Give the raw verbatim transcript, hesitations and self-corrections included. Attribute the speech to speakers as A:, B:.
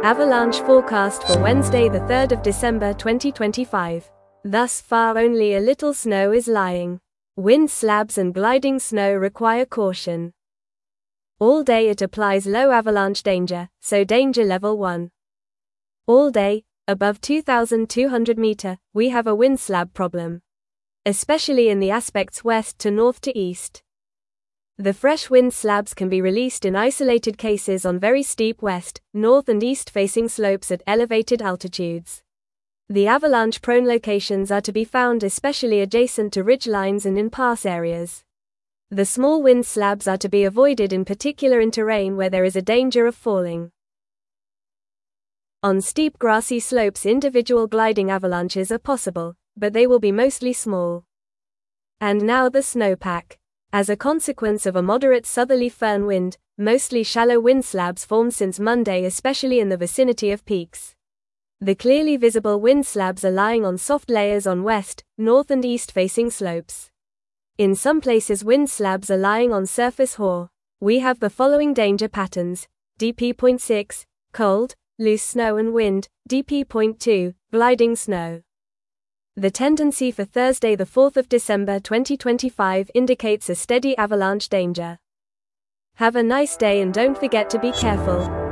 A: Avalanche forecast for Wednesday the third of December twenty twenty-five. Thus far only a little snow is lying. Wind slabs and gliding snow require caution. All day it applies low avalanche danger, so danger level one. All day, above two thousand two hundred meter, we have a wind slab problem. Especially in the aspects west to north to east. The fresh wind slabs can be released in isolated cases on very steep west, north and east facing slopes at elevated altitudes. The avalanche-prone locations are to be found especially adjacent to ridge lines and in pass areas. The small wind slabs are to be avoided in particular in terrain where there is a danger of falling. On steep grassy slopes individual gliding avalanches are possible, but they will be mostly small. And now the snowpack. As a consequence of a moderate southerly firn wind, mostly shallow wind slabs form since Monday especially in the vicinity of peaks. The clearly visible wind slabs are lying on soft layers on west, north and east facing slopes. In some places wind slabs are lying on surface hoar. We have the following danger patterns: D P zero point six, cold, loose snow and wind, D P zero point two, gliding snow. The tendency for Thursday the fourth of December twenty twenty-five indicates a steady avalanche danger. Have a nice day and don't forget to be careful.